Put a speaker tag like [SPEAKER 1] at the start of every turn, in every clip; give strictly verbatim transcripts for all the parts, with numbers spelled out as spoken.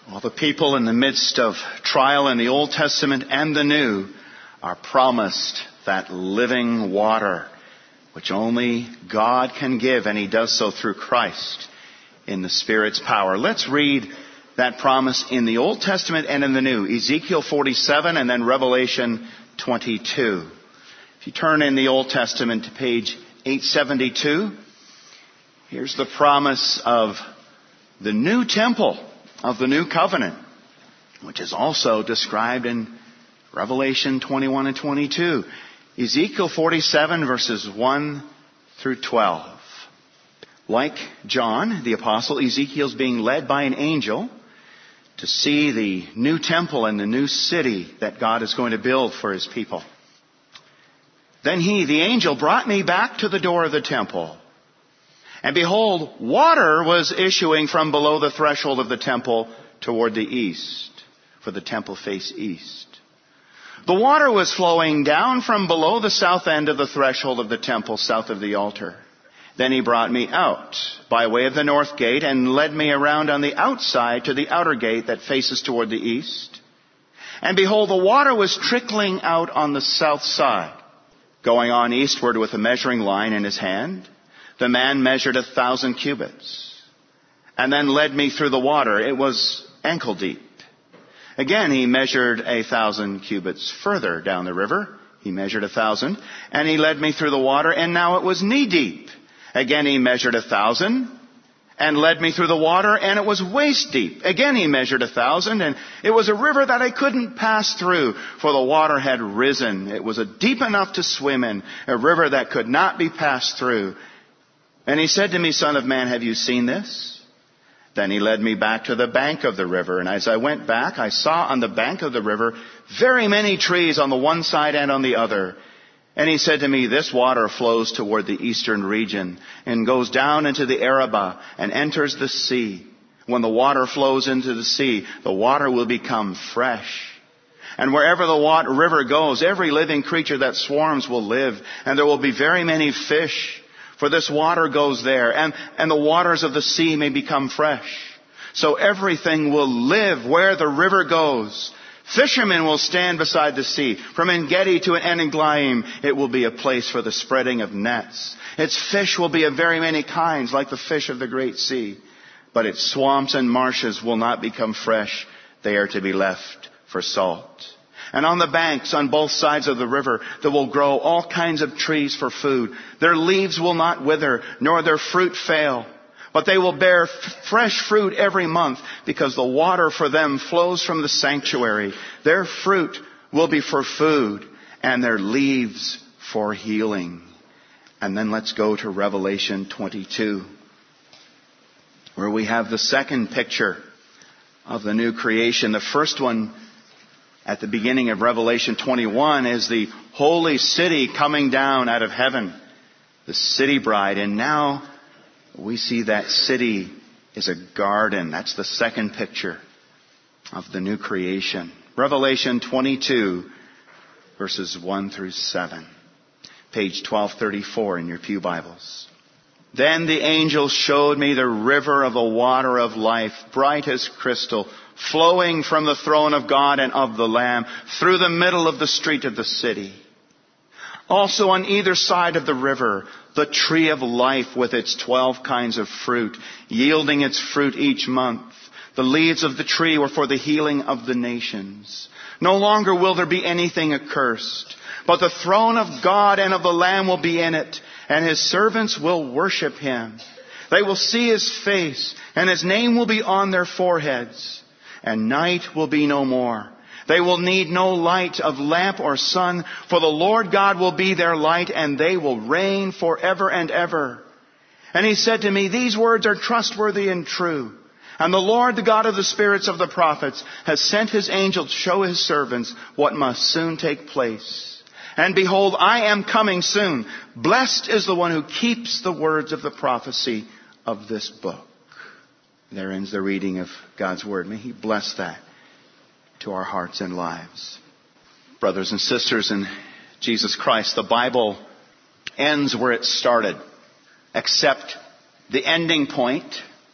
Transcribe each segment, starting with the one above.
[SPEAKER 1] All the people in the midst of trial in the Old Testament and the New are promised that living water, which only God can give, and He does so through Christ in the Spirit's power. Let's read that promise in the Old Testament and in the New. Ezekiel forty-seven and then Revelation twenty-two. If you turn in the Old Testament to page eight seventy-two, here's the promise of the new temple of the new covenant, which is also described in Revelation twenty-one and twenty-two. Ezekiel forty-seven verses one through twelve. Like John, the apostle, Ezekiel's being led by an angel to see the new temple and the new city that God is going to build for His people. Then he, the angel, brought me back to the door of the temple. And behold, water was issuing from below the threshold of the temple toward the east, for the temple faced east. The water was flowing down from below the south end of the threshold of the temple, south of the altar. Then he brought me out by way of the north gate and led me around on the outside to the outer gate that faces toward the east. And behold, the water was trickling out on the south side. Going on eastward with a measuring line in his hand, the man measured a thousand cubits and then led me through the water. It was ankle deep. Again, he measured a thousand cubits further down the river. He measured a thousand and he led me through the water, and now it was knee deep. Again, he measured a thousand and led me through the water, and it was waist deep. Again, he measured a thousand, and it was a river that I couldn't pass through, for the water had risen. It was a deep enough to swim in, a river that could not be passed through. And he said to me, Son of man, have you seen this? Then he led me back to the bank of the river, and as I went back, I saw on the bank of the river very many trees on the one side and on the other. And he said to me, this water flows toward the eastern region and goes down into the Arabah and enters the sea. When the water flows into the sea, the water will become fresh. And wherever the water, river goes, every living creature that swarms will live. And there will be very many fish, for this water goes there. And, and the waters of the sea may become fresh. So everything will live where the river goes. Fishermen will stand beside the sea. From En-gedi to En-eglaim, it will be a place for the spreading of nets. Its fish will be of very many kinds, like the fish of the great sea. But its swamps and marshes will not become fresh. They are to be left for salt. And on the banks, on both sides of the river, there will grow all kinds of trees for food. Their leaves will not wither, nor their fruit fail. But they will bear f- fresh fruit every month, because the water for them flows from the sanctuary. Their fruit will be for food, and their leaves for healing. And then let's go to Revelation twenty-two, where we have the second picture of the new creation. The first one at the beginning of Revelation twenty-one is the holy city coming down out of heaven, the city bride. And now we see that city is a garden. That's the second picture of the new creation. Revelation twenty-two, verses one through seven. Page twelve thirty-four in your pew Bibles. Then the angel showed me the river of the water of life, bright as crystal, flowing from the throne of God and of the Lamb, through the middle of the street of the city. Also on either side of the river, the tree of life with its twelve kinds of fruit, yielding its fruit each month. The leaves of the tree were for the healing of the nations. No longer will there be anything accursed, but the throne of God and of the Lamb will be in it, and His servants will worship Him. They will see His face, and His name will be on their foreheads, and night will be no more. They will need no light of lamp or sun, for the Lord God will be their light, and they will reign forever and ever. And He said to me, these words are trustworthy and true. And the Lord, the God of the spirits of the prophets, has sent His angel to show His servants what must soon take place. And behold, I am coming soon. Blessed is the one who keeps the words of the prophecy of this book. There ends the reading of God's Word. May He bless that to our hearts and lives. Brothers and sisters in Jesus Christ, the Bible ends where it started, except the ending point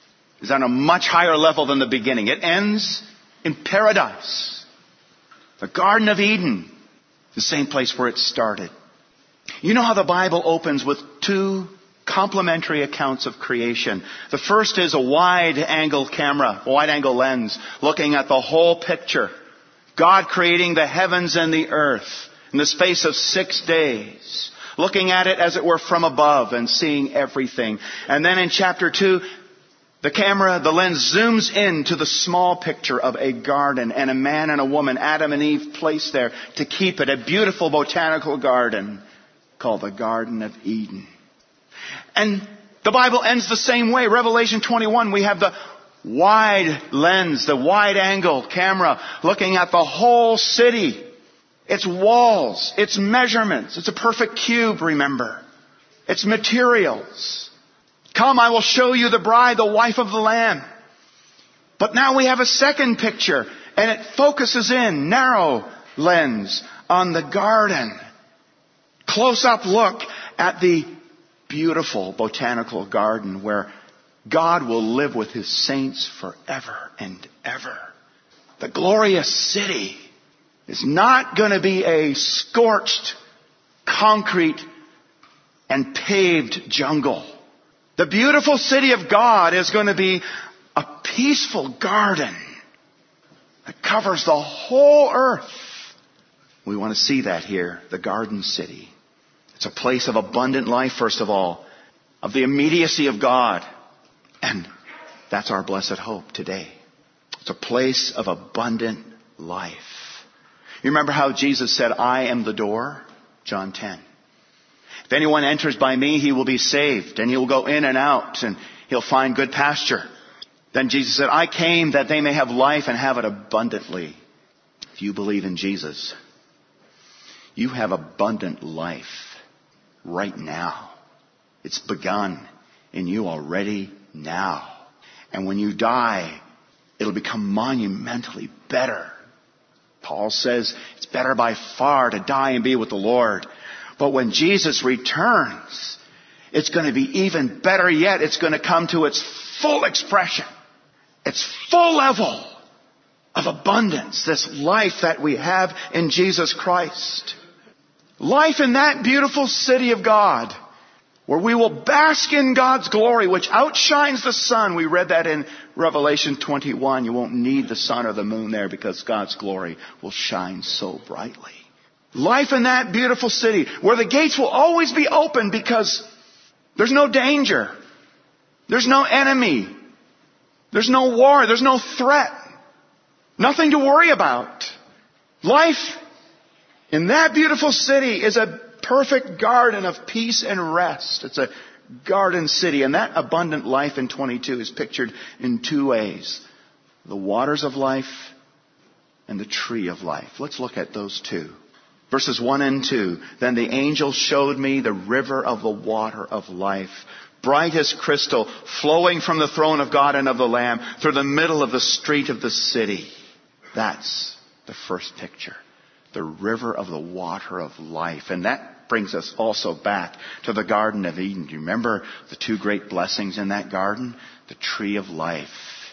[SPEAKER 1] is on a much higher level than the beginning. It ends in paradise. The Garden of Eden, the same place where it started. You know how the Bible opens with two complementary accounts of creation. The first is a wide-angle camera, a wide-angle lens, looking at the whole picture. God creating the heavens and the earth in the space of six days. Looking at it, as it were, from above and seeing everything. And then in chapter two, the camera, the lens zooms in to the small picture of a garden and a man and a woman, Adam and Eve, placed there to keep it. A beautiful botanical garden called the Garden of Eden. And the Bible ends the same way. Revelation twenty-one, we have the wide lens, the wide angle camera looking at the whole city. Its walls, its measurements. It's a perfect cube, remember. Its materials. Come, I will show you the bride, the wife of the Lamb. But now we have a second picture, and it focuses in, narrow lens, on the garden. Close-up look at the beautiful botanical garden where God will live with His saints forever and ever. The glorious city is not going to be a scorched, concrete, and paved jungle. The beautiful city of God is going to be a peaceful garden that covers the whole earth. We want to see that here, the Garden City. It's a place of abundant life, first of all, of the immediacy of God. And that's our blessed hope today. It's a place of abundant life. You remember how Jesus said, I am the door? John ten. If anyone enters by me, he will be saved, and he will go in and out, and he'll find good pasture. Then Jesus said, I came that they may have life and have it abundantly. If you believe in Jesus, you have abundant life right now. It's begun in you already now. And when you die, it'll become monumentally better. Paul says it's better by far to die and be with the Lord. But when Jesus returns, it's going to be even better yet. It's going to come to its full expression, its full level of abundance, this life that we have in Jesus Christ. Life in that beautiful city of God, where we will bask in God's glory, which outshines the sun. We read that in Revelation twenty-one. You won't need the sun or the moon there because God's glory will shine so brightly. Life in that beautiful city, where the gates will always be open because there's no danger. There's no enemy. There's no war. There's no threat. Nothing to worry about. Life in that beautiful city is a perfect garden of peace and rest. It's a garden city. And that abundant life in twenty-two is pictured in two ways. The waters of life and the tree of life. Let's look at those two. Verses one and two. Then the angel showed me the river of the water of life, bright as crystal, flowing from the throne of God and of the Lamb through the middle of the street of the city. That's the first picture. The river of the water of life. And that brings us also back to the Garden of Eden. Do you remember the two great blessings in that garden? The tree of life.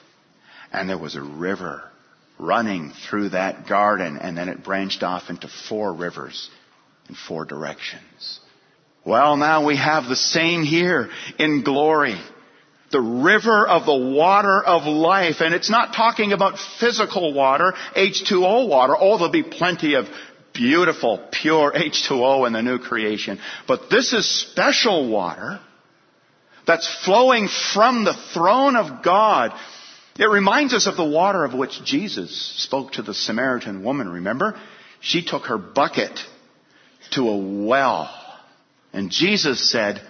[SPEAKER 1] And there was a river running through that garden, and then it branched off into four rivers in four directions. Well, now we have the same here in glory. The river of the water of life. And it's not talking about physical water, H two O water. Oh, there'll be plenty of beautiful, pure H two O in the new creation. But this is special water that's flowing from the throne of God. It reminds us of the water of which Jesus spoke to the Samaritan woman, remember? She took her bucket to a well. And Jesus said,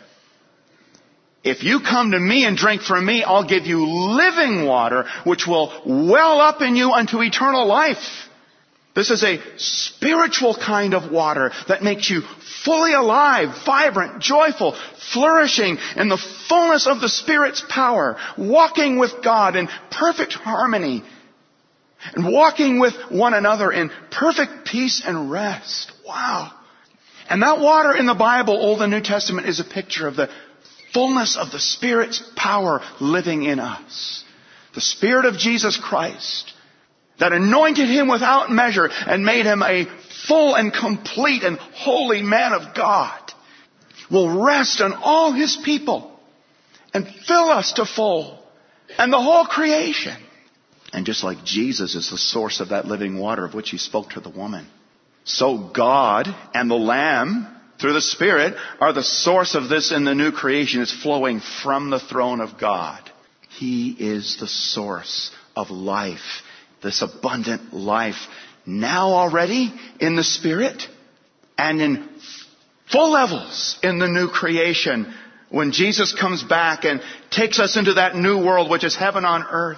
[SPEAKER 1] if you come to me and drink from me, I'll give you living water, which will well up in you unto eternal life. This is a spiritual kind of water that makes you fully alive, vibrant, joyful, flourishing in the fullness of the Spirit's power, walking with God in perfect harmony, and walking with one another in perfect peace and rest. Wow. And that water in the Bible, Old and New Testament, is a picture of the fullness of the Spirit's power living in us. The Spirit of Jesus Christ that anointed him without measure and made him a full and complete and holy man of God will rest on all his people and fill us to full and the whole creation. And just like Jesus is the source of that living water of which he spoke to the woman, so God and the Lamb through the Spirit are the source of this in the new creation. It's flowing from the throne of God. He is the source of life, this abundant life, now already in the Spirit and in full levels in the new creation when Jesus comes back and takes us into that new world which is heaven on earth.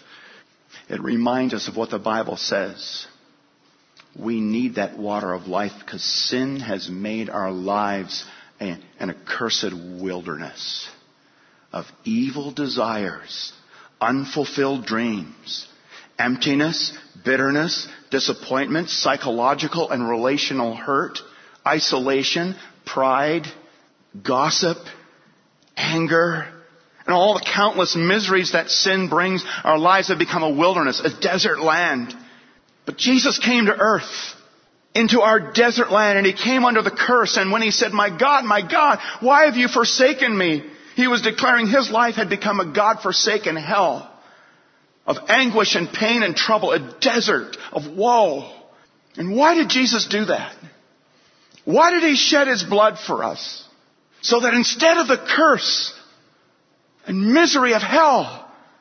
[SPEAKER 1] It reminds us of what the Bible says. We need that water of life because sin has made our lives a, an accursed wilderness of evil desires, unfulfilled dreams, emptiness, bitterness, disappointment, psychological and relational hurt, isolation, pride, gossip, anger, and all the countless miseries that sin brings. Our lives have become a wilderness, a desert land. But Jesus came to earth, into our desert land, and he came under the curse. And when he said, "My God, my God, why have you forsaken me?" he was declaring his life had become a God-forsaken hell of anguish and pain and trouble, a desert of woe. And why did Jesus do that? Why did he shed his blood for us? So that instead of the curse and misery of hell,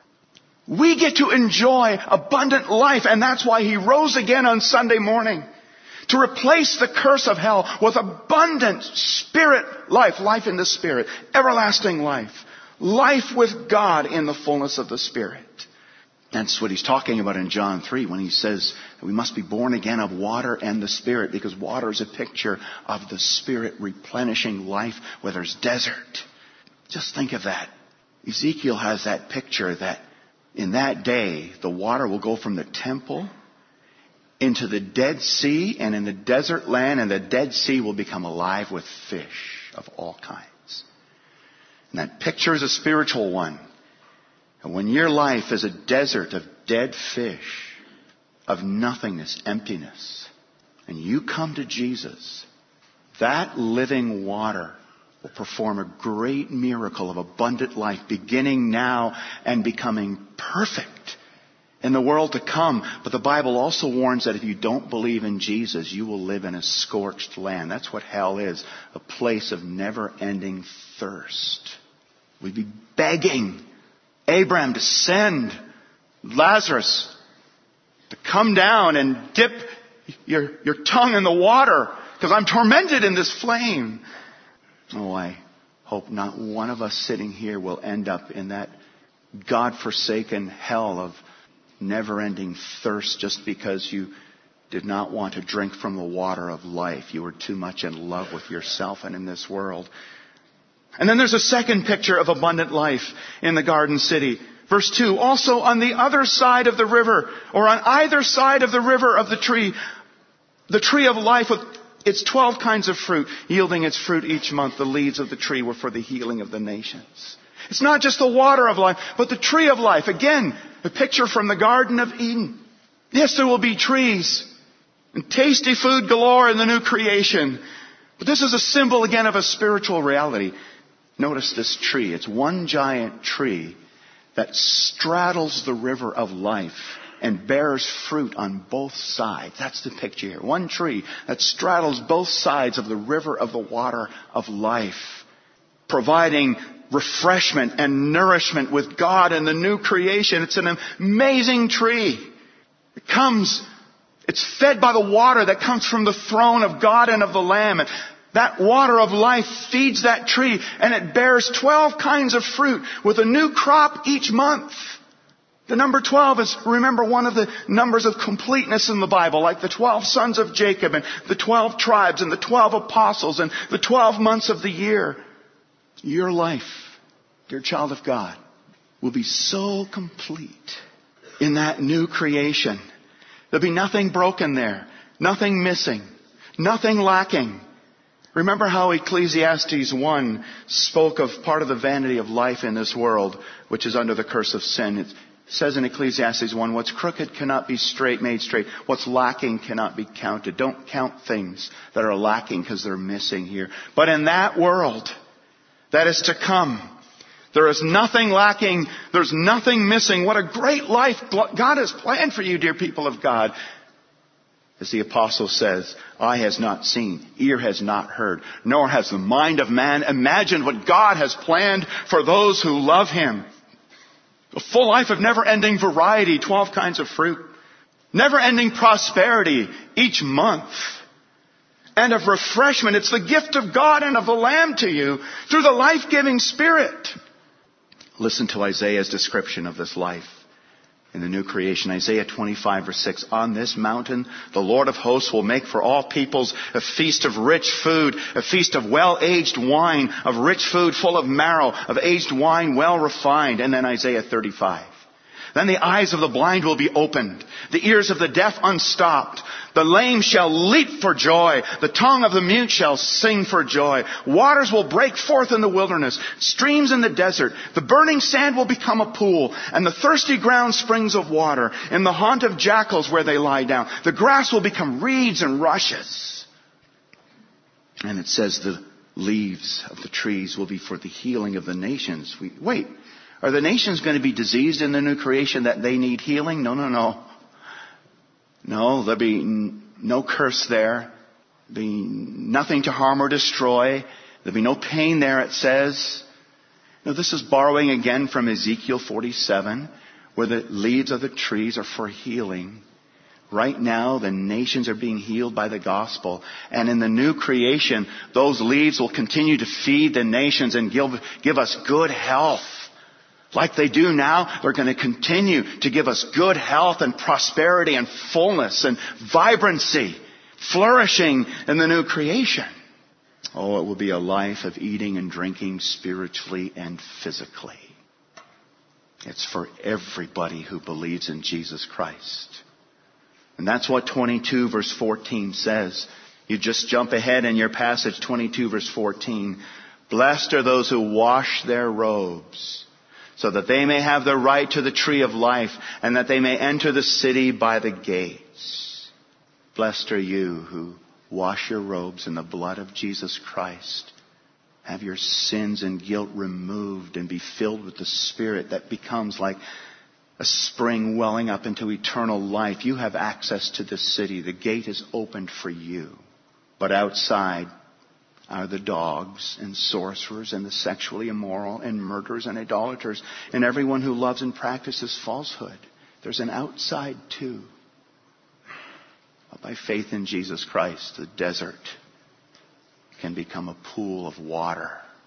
[SPEAKER 1] we get to enjoy abundant life. And that's why he rose again on Sunday morning, to replace the curse of hell with abundant spirit life, life in the Spirit, everlasting life, life with God in the fullness of the Spirit. That's what he's talking about in John three when he says that we must be born again of water and the Spirit, because water is a picture of the Spirit replenishing life where there's desert. Just think of that. Ezekiel has that picture that in that day the water will go from the temple into the Dead Sea, and in the desert land, and the Dead Sea will become alive with fish of all kinds. And that picture is a spiritual one. And when your life is a desert of dead fish, of nothingness, emptiness, and you come to Jesus, that living water will perform a great miracle of abundant life, beginning now and becoming perfect in the world to come. But the Bible also warns that if you don't believe in Jesus, you will live in a scorched land. That's what hell is, a place of never-ending thirst. We'd be begging Abraham to send Lazarus to come down and dip your, your tongue in the water, because I'm tormented in this flame. Oh, I hope not one of us sitting here will end up in that God-forsaken hell of never-ending thirst just because you did not want to drink from the water of life. You were too much in love with yourself and in this world. And then there's a second picture of abundant life in the Garden City. Verse two, also on the other side of the river, or on either side of the river of the tree, the tree of life with its twelve kinds of fruit, yielding its fruit each month. The leaves of the tree were for the healing of the nations. It's not just the water of life, but the tree of life. Again, a picture from the Garden of Eden. Yes, there will be trees and tasty food galore in the new creation. But this is a symbol again of a spiritual reality. Notice this tree. It's one giant tree that straddles the river of life and bears fruit on both sides. That's the picture here. One tree that straddles both sides of the river of the water of life, providing refreshment and nourishment with God and the new creation. It's an amazing tree. It comes, it's fed by the water that comes from the throne of God and of the Lamb. And that water of life feeds that tree, and it bears twelve kinds of fruit with a new crop each month. The number twelve is, remember, one of the numbers of completeness in the Bible, like the twelve sons of Jacob and the twelve tribes and the twelve apostles and the twelve months of the year. Your life, dear child of God, will be so complete in that new creation. There'll be nothing broken there, nothing missing, nothing lacking. Remember how Ecclesiastes one spoke of part of the vanity of life in this world, which is under the curse of sin. It says in Ecclesiastes one, what's crooked cannot be straight, made straight. What's lacking cannot be counted. Don't count things that are lacking because they're missing here. But in that world that is to come, there is nothing lacking. There's nothing missing. What a great life God has planned for you, dear people of God. As the apostle says, eye has not seen, ear has not heard, nor has the mind of man imagined what God has planned for those who love Him. A full life of never-ending variety, twelve kinds of fruit. Never-ending prosperity each month. And of refreshment. It's the gift of God and of the Lamb to you through the life-giving Spirit. Listen to Isaiah's description of this life in the new creation. Isaiah twenty-five verse six. On this mountain, the Lord of hosts will make for all peoples a feast of rich food, a feast of well-aged wine, of rich food full of marrow, of aged wine well refined. And then Isaiah thirty-five. Then the eyes of the blind will be opened, the ears of the deaf unstopped. The lame shall leap for joy. The tongue of the mute shall sing for joy. Waters will break forth in the wilderness, streams in the desert. The burning sand will become a pool, and the thirsty ground springs of water. In the haunt of jackals where they lie down, the grass will become reeds and rushes. And it says the leaves of the trees will be for the healing of the nations. We, wait, are the nations going to be diseased in the new creation that they need healing? No, no, no. No, there'll be no curse there. There'll be nothing to harm or destroy. There'll be no pain there, it says. Now, this is borrowing again from Ezekiel forty-seven, where the leaves of the trees are for healing. Right now, the nations are being healed by the gospel. And in the new creation, those leaves will continue to feed the nations and give, give us good health. Like they do now, they're going to continue to give us good health and prosperity and fullness and vibrancy, flourishing in the new creation. Oh, it will be a life of eating and drinking spiritually and physically. It's for everybody who believes in Jesus Christ. And that's what twenty-two verse fourteen says. You just jump ahead in your passage, twenty-two verse fourteen. Blessed are those who wash their robes, so that they may have the right to the tree of life, and that they may enter the city by the gates. Blessed are you who wash your robes in the blood of Jesus Christ. Have your sins and guilt removed and be filled with the Spirit that becomes like a spring welling up into eternal life. You have access to this city. The gate is opened for you. But outside are the dogs and sorcerers and the sexually immoral and murderers and idolaters and everyone who loves and practices falsehood. There's an outside too. But by faith in Jesus Christ, the desert can become a pool of water.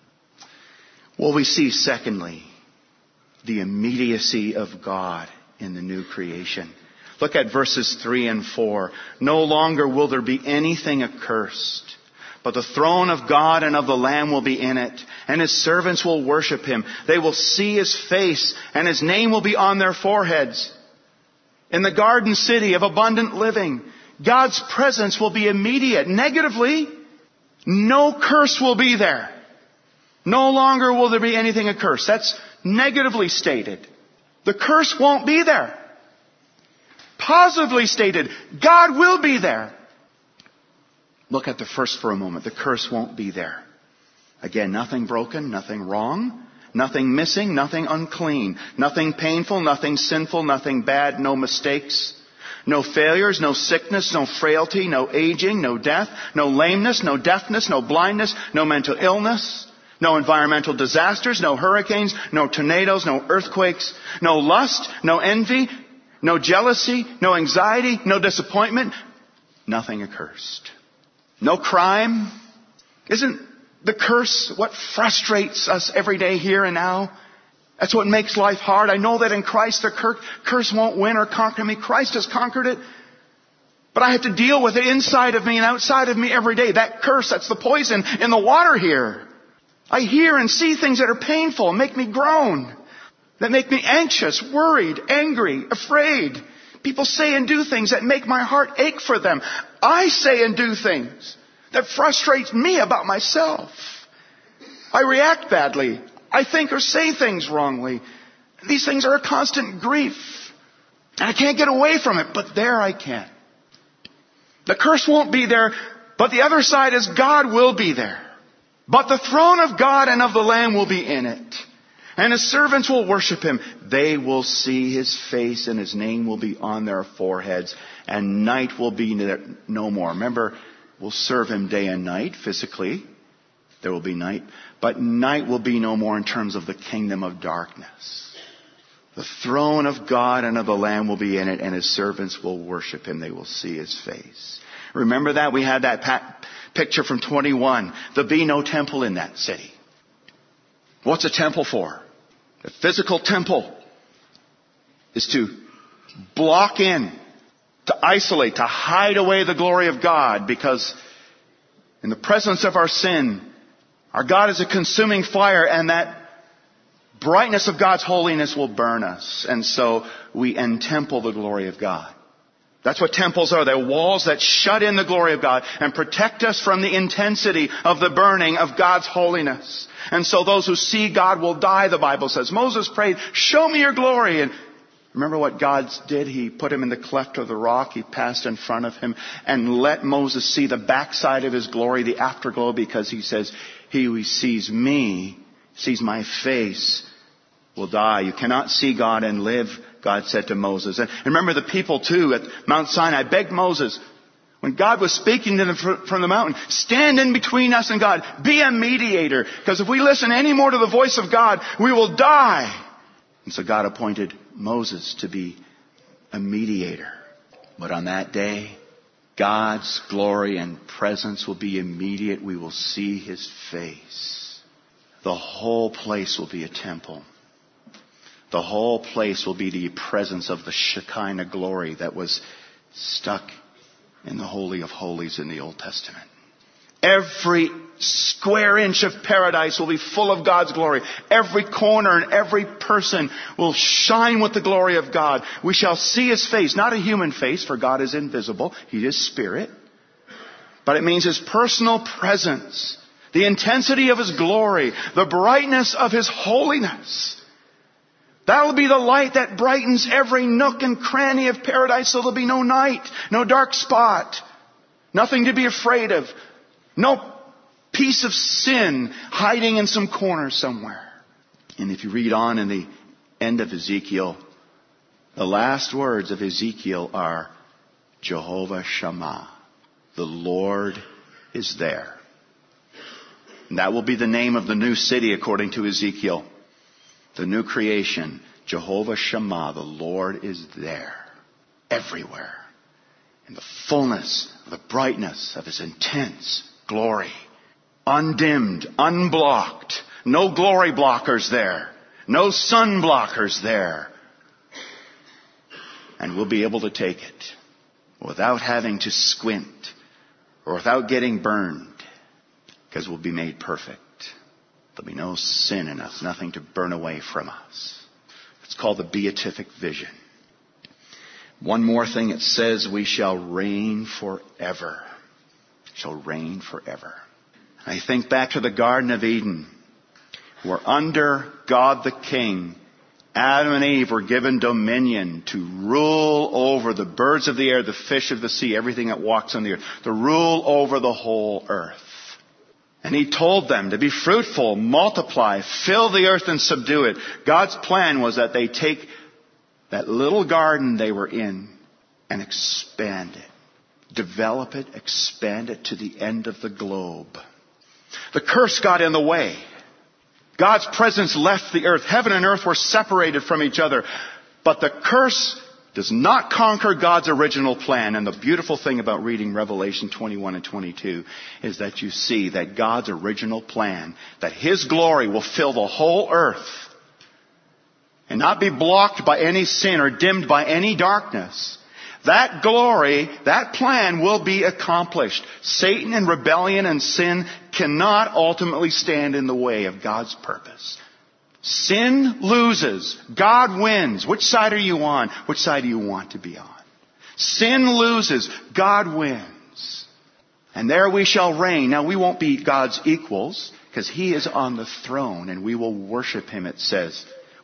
[SPEAKER 1] Well, we see secondly, the immediacy of God in the new creation. Look at verses three and four. No longer will there be anything accursed, but the throne of God and of the Lamb will be in it, and His servants will worship Him. They will see His face, and His name will be on their foreheads. In the garden city of abundant living, God's presence will be immediate. Negatively, no curse will be there. No longer will there be anything accursed. That's negatively stated. The curse won't be there. Positively stated, God will be there. Look at the first for a moment. The curse won't be there. Again, nothing broken, nothing wrong, nothing missing, nothing unclean, nothing painful, nothing sinful, nothing bad, no mistakes, no failures, no sickness, no frailty, no aging, no death, no lameness, no deafness, no blindness, no mental illness, no environmental disasters, no hurricanes, no tornadoes, no earthquakes, no lust, no envy, no jealousy, no anxiety, no disappointment, nothing accursed. No crime. Isn't the curse what frustrates us every day here and now? That's what makes life hard. I know that in Christ the curse won't win or conquer me. Christ has conquered it. But I have to deal with it inside of me and outside of me every day. That curse, that's the poison in the water here. I hear and see things that are painful and make me groan. That make me anxious, worried, angry, afraid. People say and do things that make my heart ache for them. I say and do things that frustrate me about myself. I react badly. I think or say things wrongly. These things are a constant grief. And I can't get away from it, but there I can. The curse won't be there, but the other side is God will be there. But the throne of God and of the Lamb will be in it. And His servants will worship Him. They will see His face and His name will be on their foreheads. And night will be no more. Remember, we'll serve Him day and night physically. There will be night. But night will be no more in terms of the kingdom of darkness. The throne of God and of the Lamb will be in it, and His servants will worship Him. They will see His face. Remember that? We had that pat- picture from twenty-one. There'll be no temple in that city. What's a temple for? A physical temple is to block in, to isolate, to hide away the glory of God, because in the presence of our sin, our God is a consuming fire, and that brightness of God's holiness will burn us. And so we entemple the glory of God. That's what temples are. They're walls that shut in the glory of God and protect us from the intensity of the burning of God's holiness. And so those who see God will die, the Bible says. Moses prayed, show me your glory. And remember what God did? He put him in the cleft of the rock. He passed in front of him and let Moses see the backside of his glory, the afterglow, because he says, he who sees me, sees my face, will die. You cannot see God and live, God said to Moses. And remember the people too at Mount Sinai begged Moses, when God was speaking to them from the mountain, stand in between us and God. Be a mediator. Because if we listen any more to the voice of God, we will die. And so God appointed Moses to be a mediator. But on that day, God's glory and presence will be immediate. We will see His face. The whole place will be a temple. The whole place will be the presence of the Shekinah glory that was stuck in the Holy of Holies in the Old Testament. Every square inch of paradise will be full of God's glory. Every corner and every person will shine with the glory of God. We shall see His face, not a human face, for God is invisible. He is spirit. But it means His personal presence, the intensity of His glory, the brightness of His holiness. That will be the light that brightens every nook and cranny of paradise, so there'll be no night, no dark spot, nothing to be afraid of, no piece of sin hiding in some corner somewhere. And if you read on in the end of Ezekiel, the last words of Ezekiel are Jehovah Shammah. The Lord is there. And that will be the name of the new city according to Ezekiel. The new creation, Jehovah Shammah, the Lord is there, everywhere, in the fullness of the brightness of His intense glory, undimmed, unblocked, no glory blockers there, no sun blockers there. And we'll be able to take it without having to squint or without getting burned, because we'll be made perfect. There'll be no sin in us, nothing to burn away from us. It's called the beatific vision. One more thing, it says we shall reign forever. Shall reign forever. I think back to the Garden of Eden, where under God the King, Adam and Eve were given dominion to rule over the birds of the air, the fish of the sea, everything that walks on the earth, to rule over the whole earth. And He told them to be fruitful, multiply, fill the earth and subdue it. God's plan was that they take that little garden they were in and expand it. Develop it, expand it to the end of the globe. The curse got in the way. God's presence left the earth. Heaven and earth were separated from each other. But the curse does not conquer God's original plan. And the beautiful thing about reading Revelation twenty-one and twenty-two is that you see that God's original plan, that His glory will fill the whole earth and not be blocked by any sin or dimmed by any darkness. That glory, that plan will be accomplished. Satan and rebellion and sin cannot ultimately stand in the way of God's purpose. Sin loses. God wins. Which side are you on? Which side do you want to be on? Sin loses. God wins. And there we shall reign. Now we won't be God's equals, because He is on the throne and we will worship Him, it says.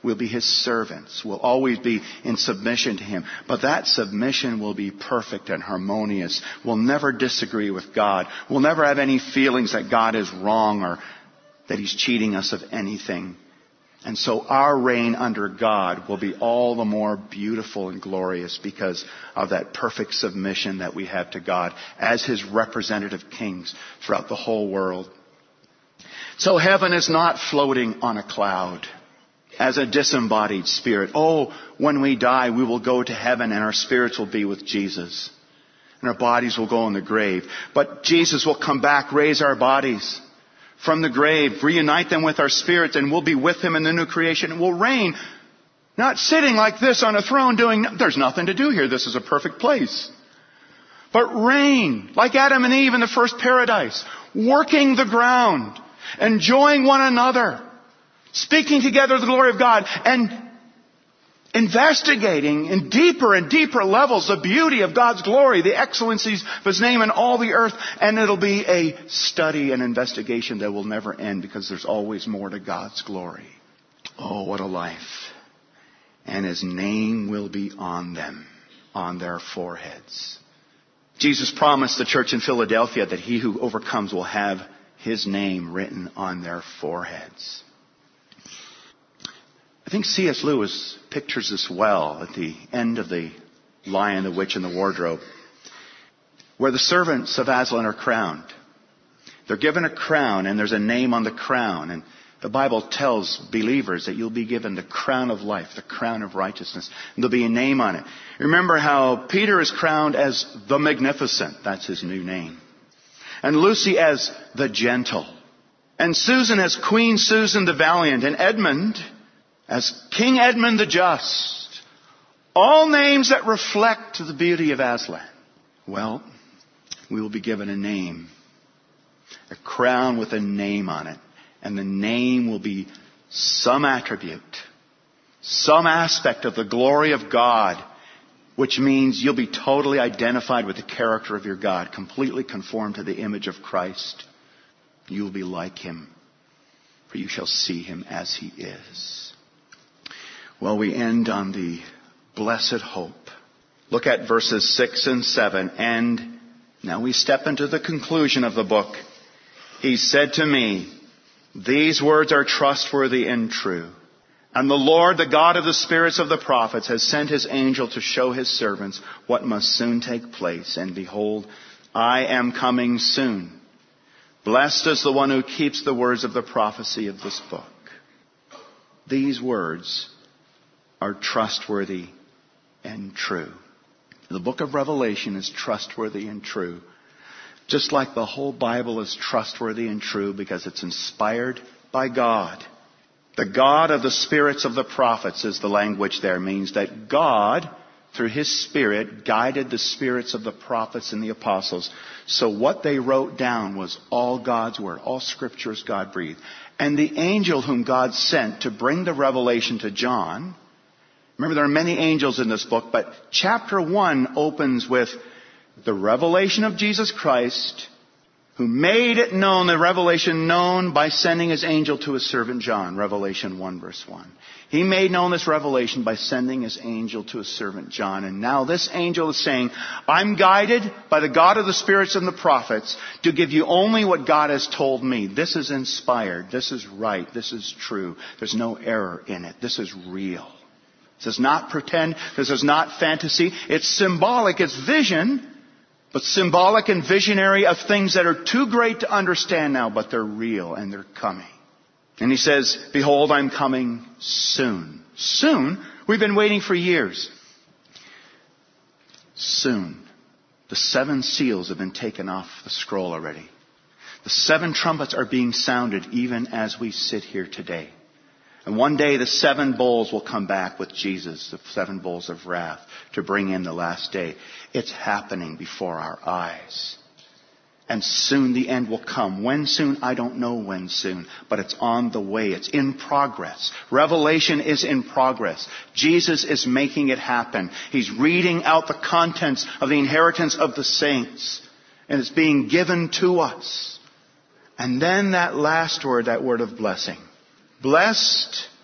[SPEAKER 1] We'll be His servants. We'll always be in submission to Him. But that submission will be perfect and harmonious. We'll never disagree with God. We'll never have any feelings that God is wrong or that He's cheating us of anything. And so our reign under God will be all the more beautiful and glorious because of that perfect submission that we have to God as His representative kings throughout the whole world. So heaven is not floating on a cloud as a disembodied spirit. Oh, when we die, we will go to heaven and our spirits will be with Jesus. And our bodies will go in the grave. But Jesus will come back, raise our bodies from the grave, reunite them with our spirits, and we'll be with Him in the new creation. And we'll reign, not sitting like this on a throne doing, there's nothing to do here. This is a perfect place. But reign, like Adam and Eve in the first paradise, working the ground, enjoying one another, speaking together the glory of God, and investigating in deeper and deeper levels the beauty of God's glory, the excellencies of His name in all the earth. And it'll be a study and investigation that will never end because there's always more to God's glory. Oh, what a life. And His name will be on them, on their foreheads. Jesus promised the church in Philadelphia that he who overcomes will have His name written on their foreheads. I think C S Lewis pictures this well at the end of The Lion, the Witch, and the Wardrobe, where the servants of Aslan are crowned. They're given a crown, and there's a name on the crown. And the Bible tells believers that you'll be given the crown of life, the crown of righteousness. And there'll be a name on it. Remember how Peter is crowned as the Magnificent. That's his new name. And Lucy as the Gentle. And Susan as Queen Susan the Valiant. And Edmund as King Edmund the Just. All names that reflect the beauty of Aslan. Well, we will be given a name. A crown with a name on it. And the name will be some attribute, some aspect of the glory of God, which means you'll be totally identified with the character of your God, completely conformed to the image of Christ. You will be like Him, for you shall see Him as He is. Well, we end on the blessed hope. Look at verses six and seven. And now we step into the conclusion of the book. He said to me, these words are trustworthy and true. And the Lord, the God of the spirits of the prophets, has sent His angel to show His servants what must soon take place. And behold, I am coming soon. Blessed is the one who keeps the words of the prophecy of this book. These words are trustworthy and true. The book of Revelation is trustworthy and true. Just like the whole Bible is trustworthy and true because it's inspired by God. The God of the spirits of the prophets is the language there. Means that God, through His Spirit, guided the spirits of the prophets and the apostles. So what they wrote down was all God's Word. All Scripture is God-breathed. And the angel whom God sent to bring the revelation to John. Remember, there are many angels in this book, but chapter one opens with the revelation of Jesus Christ, who made it known, the revelation known by sending His angel to His servant John. Revelation one verse one. He made known this revelation by sending His angel to His servant John. And now this angel is saying, I'm guided by the God of the spirits and the prophets to give you only what God has told me. This is inspired. This is right. This is true. There's no error in it. This is real. This is not pretend. This is not fantasy. It's symbolic. It's vision. But symbolic and visionary of things that are too great to understand now, but they're real and they're coming. And he says, behold, I'm coming soon. Soon? We've been waiting for years. Soon. The seven seals have been taken off the scroll already. The seven trumpets are being sounded even as we sit here today. And one day the seven bowls will come back with Jesus, the seven bowls of wrath, to bring in the last day. It's happening before our eyes. And soon the end will come. When soon? I don't know when soon. But it's on the way. It's in progress. Revelation is in progress. Jesus is making it happen. He's reading out the contents of the inheritance of the saints. And it's being given to us. And then that last word, that word of blessing. Blessed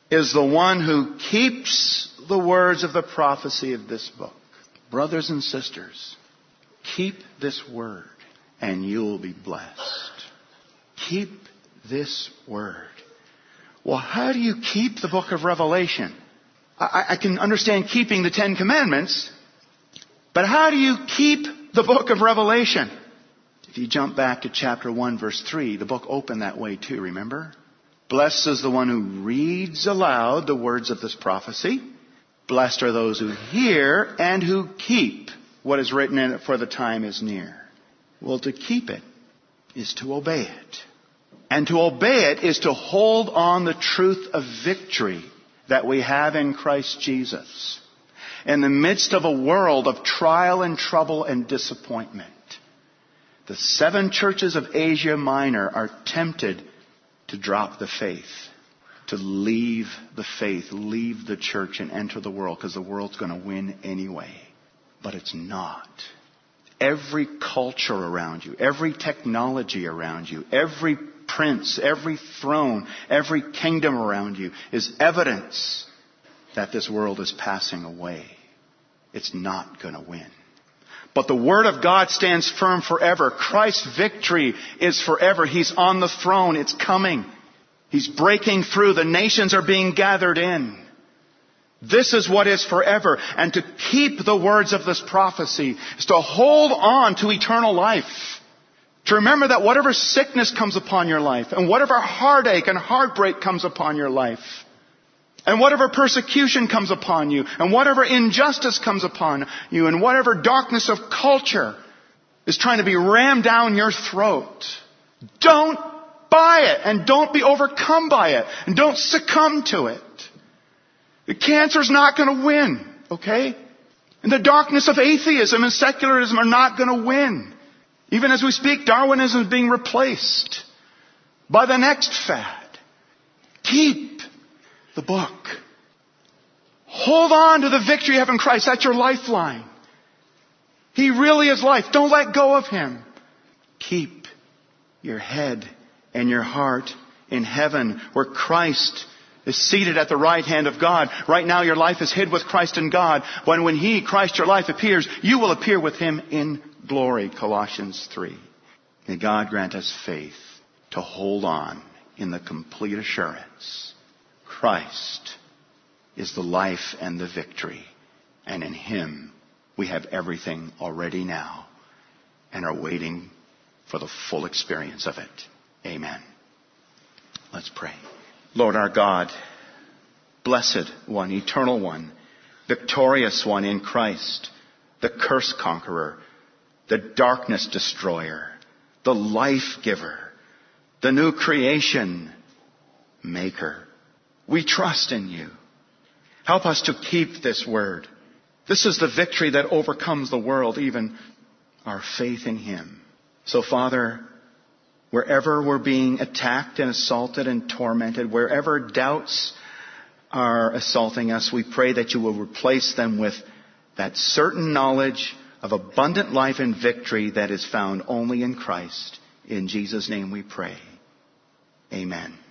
[SPEAKER 1] is the one who keeps the words of the prophecy of this book. Brothers and sisters, keep this word and you'll be blessed. Keep this word. Well, how do you keep the book of Revelation? I, I can understand keeping the Ten Commandments, but how do you keep the book of Revelation? If you jump back to chapter one, verse three, the book opened that way too, remember? Blessed is the one who reads aloud the words of this prophecy. Blessed are those who hear and who keep what is written in it, for the time is near. Well, to keep it is to obey it. And to obey it is to hold on the truth of victory that we have in Christ Jesus in the midst of a world of trial and trouble and disappointment. The seven churches of Asia Minor are tempted to drop the faith, to leave the faith, leave the church and enter the world because the world's going to win anyway. But it's not. Every culture around you, every technology around you, every prince, every throne, every kingdom around you is evidence that this world is passing away. It's not going to win. But the Word of God stands firm forever. Christ's victory is forever. He's on the throne. It's coming. He's breaking through. The nations are being gathered in. This is what is forever. And to keep the words of this prophecy is to hold on to eternal life. To remember that whatever sickness comes upon your life, and whatever heartache and heartbreak comes upon your life, and whatever persecution comes upon you, and whatever injustice comes upon you, and whatever darkness of culture is trying to be rammed down your throat, don't buy it, and don't be overcome by it, and don't succumb to it. The cancer's not going to win, okay? And the darkness of atheism and secularism are not going to win. Even as we speak, Darwinism is being replaced by the next fad. Keep the book. Hold on to the victory you have in Christ. That's your lifeline. He really is life. Don't let go of Him. Keep your head and your heart in heaven, where Christ is seated at the right hand of God. Right now your life is hid with Christ in God. When, when He, Christ, your life appears, you will appear with Him in glory. Colossians three. May God grant us faith to hold on in the complete assurance. Christ is the life and the victory. And in Him we have everything already now and are waiting for the full experience of it. Amen. Let's pray. Lord our God, blessed one, eternal one, victorious one in Christ, the curse conqueror, the darkness destroyer, the life giver, the new creation maker. We trust in You. Help us to keep this word. This is the victory that overcomes the world, even our faith in Him. So Father, wherever we're being attacked and assaulted and tormented, wherever doubts are assaulting us, we pray that You will replace them with that certain knowledge of abundant life and victory that is found only in Christ. In Jesus' name we pray. Amen.